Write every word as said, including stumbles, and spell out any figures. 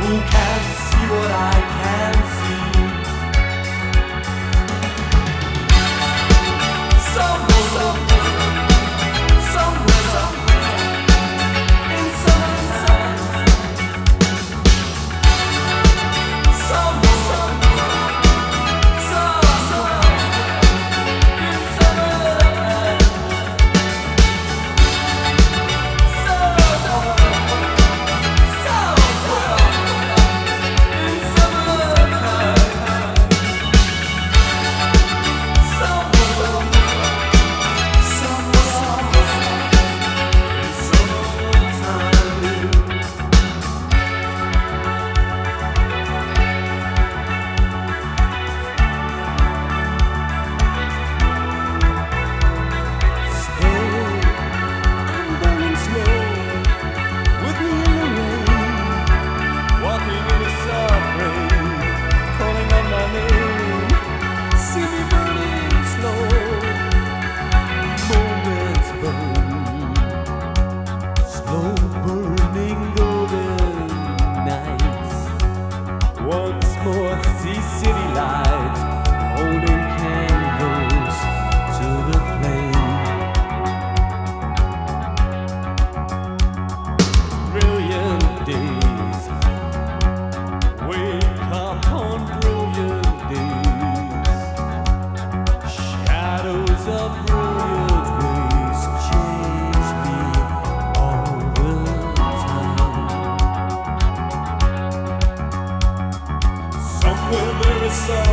Who can see what I can see? Somewhere, somewhere, somewhere, in summertime. Somewhere, somewhere, somewhere, in summertime. Once more, see city lights holding candles to the flame. Brilliant days, wake up on brilliant days. Shadows of brilliant ways change me all the time. Somewhere there is